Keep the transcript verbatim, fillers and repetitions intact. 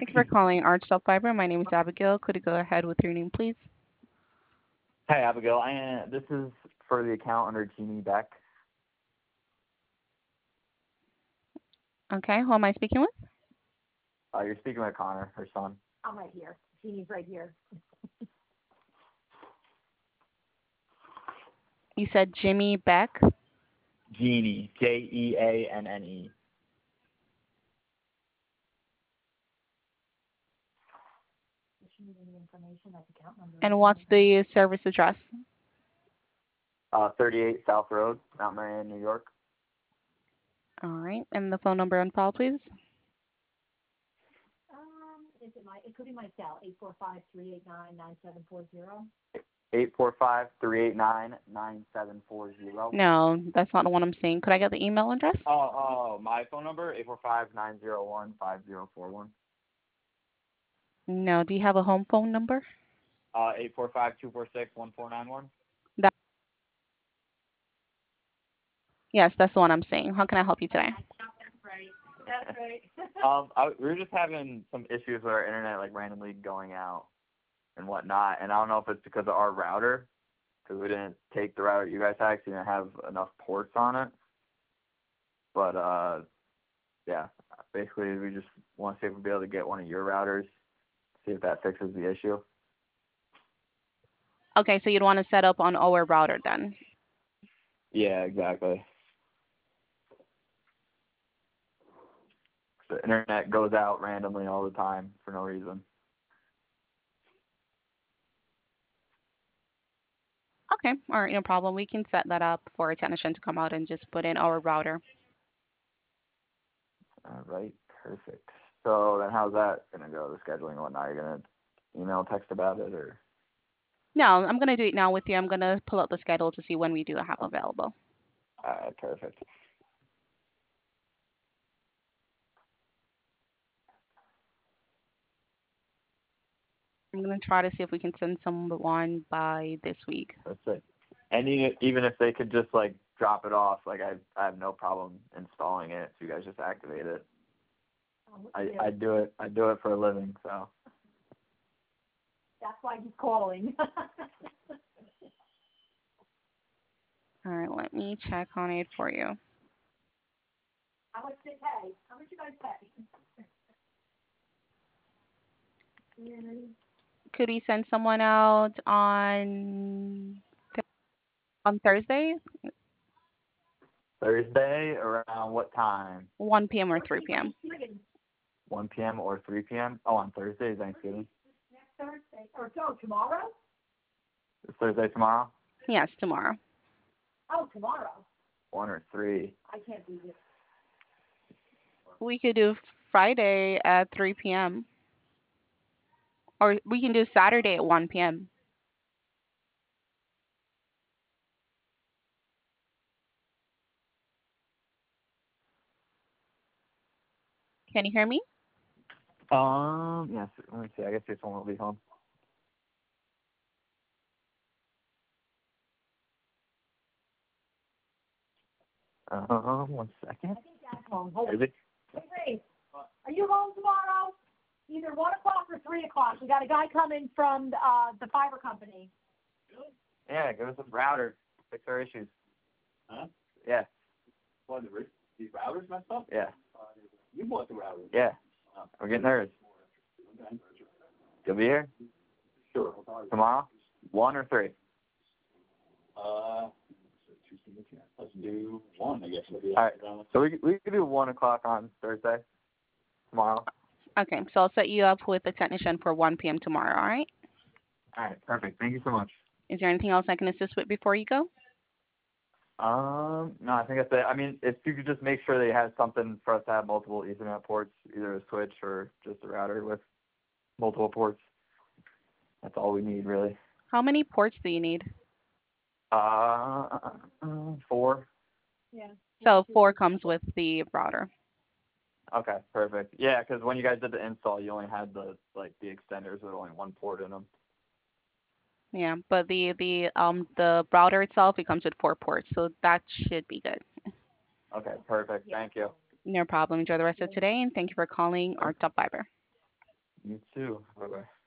Thank you for calling Archstop Fiber. My name is Abigail. Could you go ahead with your name, please? Hey, Abigail. I, uh, this is for the account under Jeannie Beck. Okay, who am I speaking with? Uh, you're speaking with Connor, her son. I'm right here. Jeannie's right here. You said Jimmy Beck. Jeannie, J E A N N E. If you need any information, that's account number. And what's the service address? Uh, thirty-eight South Road, Mount Marion, New York. All right, and the phone number on file, please. Um, is it my? It could be my cell. Eight four five three eight nine nine seven four zero. eight four five, three eight nine, nine seven four zero. No, that's not the one I'm saying. Could I get the email address? Oh, oh, my phone number, eight four five, nine zero one, five zero four one. No. Do you have a home phone number? Uh, eight four five, two four six, one four nine one. That. Yes, that's the one I'm saying. How can I help you today? That's right. That's right. um, I, we were just having some issues with our internet, like randomly going out and whatnot. And I don't know if it's because of our router, because we didn't take the router you guys had, 'cause you didn't have enough ports on it. But, uh, yeah, basically we just want to see if we'll be able to get one of your routers, see if that fixes the issue. Okay, so you'd want to set up on our router then. Yeah, exactly. The internet goes out randomly all the time for no reason. Okay, all right, no problem. We can set that up for a technician to come out and just put in our router. All right, perfect. So then how's that going to go, the scheduling and whatnot? You're going to email, text about it, or? No, I'm going to do it now with you. I'm going to pull up the schedule to see when we do have available. All right, perfect. I'm going to try to see if we can send someone by this week. That's it. And even even if they could just, like, drop it off, like, I I have no problem installing it, so you guys just activate it. I, I do it. I do it for a living, so. That's why he's calling. All right, let me check on it for you. How much they pay? How much you guys pay? Could we send someone out on on Thursday, Thursday around what time? one p.m. or three p.m.? one p.m. or three p.m.? Oh, on Thursday is Thanksgiving? Next Thursday. Or so, tomorrow? Is Thursday tomorrow? Yes, tomorrow. Oh, tomorrow. One or three? I can't do this. We could do Friday at three p.m. Or we can do Saturday at one p.m. Can you hear me? Um, yes. Let me see. I guess this one will be home. Um, one second. I think Dad's home. Hold on. Is it? Hey, are you home tomorrow? Either one o'clock or three o'clock. We got a guy coming from uh, the fiber company. Yeah, give us a router. Fix our issues. Huh? Yeah. What, the, the router's messed up? Yeah. You bought the router. Yeah. We're getting nervous. Okay. You'll be here? Sure. Tomorrow? One or three? Uh, let's do one, I guess. All right. So we we could do one o'clock on Thursday. Tomorrow. Okay, so I'll set you up with a technician for one p.m. tomorrow, all right? All right. Perfect. Thank you so much. Is there anything else I can assist with before you go? Um, no, I think that's it. I mean, if you could just make sure they have something for us to have multiple Ethernet ports, either a switch or just a router with multiple ports. That's all we need, really. How many ports do you need? Uh, four. Yeah. So four comes with the router. Okay, perfect. Yeah, because when you guys did the install, you only had the like the extenders with only one port in them. Yeah, but the the um the router itself, it comes with four ports, so that should be good. Okay, perfect. Thank you. No problem. Enjoy the rest of today, and thank you for calling our top fiber. You too. Bye bye.